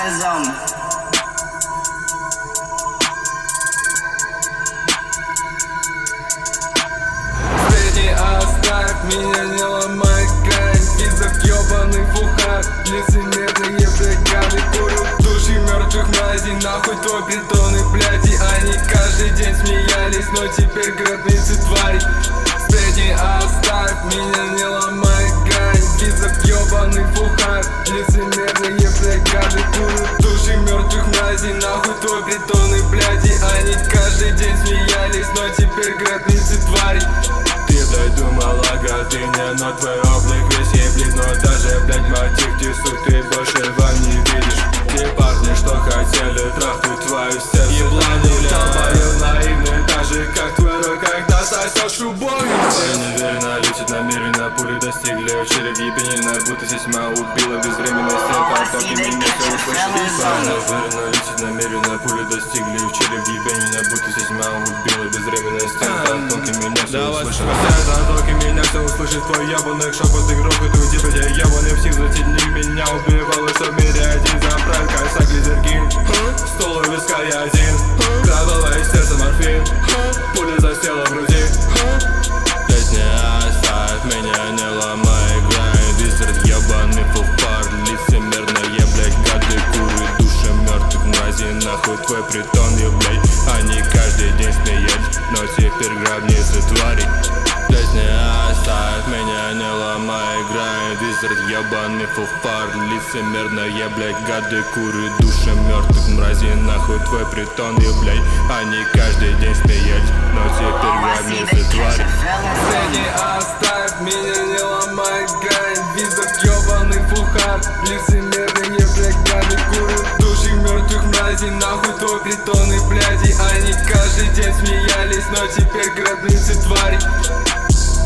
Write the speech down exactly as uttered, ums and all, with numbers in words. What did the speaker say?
eyes on me. Средний оставь меня, не ломай грань. Визок ёбаный фухар, лицемерные бригады курят души мертвых мразей. Нахуй твой притон и бляди. Они каждый день смеялись, но теперь гробницы твари. Средний оставь меня, не ломай грань. Визок ёбаный фухар, лицемерные бригады курят души мертвых мразей. Нахуй твой притон и бляди. Они каждый день смеялись, но теперь гробницы твари. Ты, блядь, думала гордыня, но твой облик весь еблит. Но даже, блядь, мотив тесук, ты больше его не видишь. Те парни, что хотели трахнуть твою сердце, ебланы долбоёб наивный, так же, как твой рот, когда сосёшь любовью. Я неуверенно летит намеренно, пули достигли в череп ебенина, будто седьма убила безвременность. Потоки меня все услышали. Я неуверенно летит намеренно, пули достигли в череп ебенина, будто седьма убила безвременность. Потоки меня все услышали. Потоки меня все услышит, твой ебаный шепот и грохот у тебя. Я ебаный псих, затяни меня, убивал, что в мире один заправь, косак лизеркин. Стол у виска я один, кровавое сердце морфин, пуля засела в груди. Блять, не оставь меня, не ломай грань. Дизерт ебаный фуфар, лицемерные, блять, гады куры, души мертвых мразей. Нахуй твой притон, я, блять. Они каждый день смеялись, но теперь гробницы твари. Блять, не оставь меня, не ломай грань. Дизерт ебаный фуфар, лицемерные, блять, гады куры, души мертвых мразей. Нахуй твой притон, я, блять. Они каждый день смеялись, но теперь гробницы твари. Средний оставь меня, не ломай грань. Визок ёбаный фухар, лицемерные бригады курят души мертвых мразей. Нахуй твой притон и бляди. Они каждый день смеялись, но теперь гробницы твари.